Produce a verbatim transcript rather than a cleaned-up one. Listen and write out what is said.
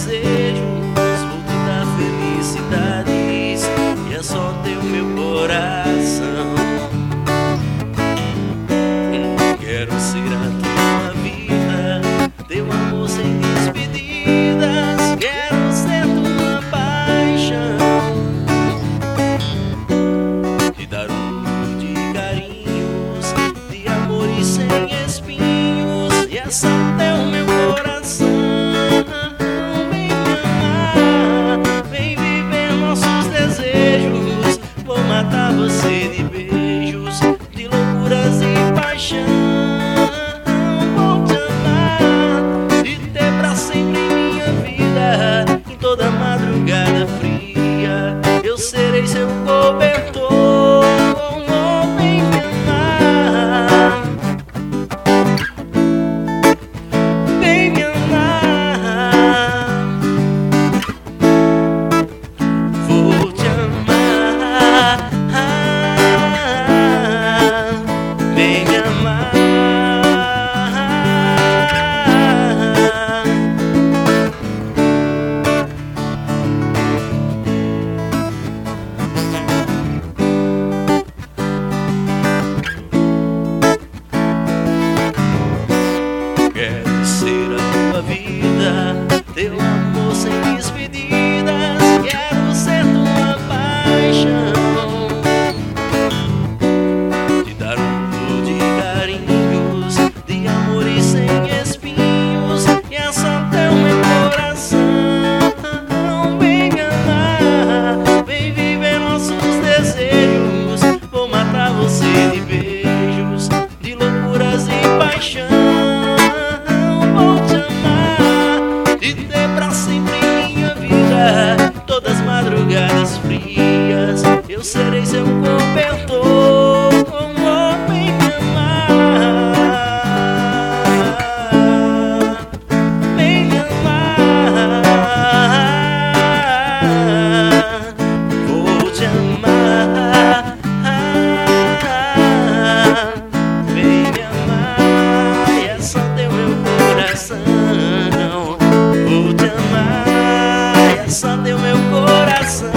desejos, vou te dar felicidades, e é só teu meu coração. Quero ser a tua vida, teu amor sem despedidas, quero ser tua paixão, te dar um mundo de carinhos, de amores sem espinhos, e é só teu meu coração. Vem me amar, vem viver nossos desejos, vou matar você de beijos, de loucuras e paixão. Toda madrugada fria eu serei seu cobertor. Oh, vem me amar, vem me amar, vou te amar, vem me amar. Quero ser a tua vida, teu amor sem despedidas, quero ser tua paixão, te dar um mundo de carinhos, de amores sem espinhos, e é só teu meu coração. Vem me amar, vem viver nossos desejos, vou matar você de beijos, de loucuras e paixão. Todas madrugadas frias eu serei seu cobertor. Oh, vem me amar, vem me amar, vou te amar, vem me amar, e é só teu meu coração. Vou te amar, só deu meu coração.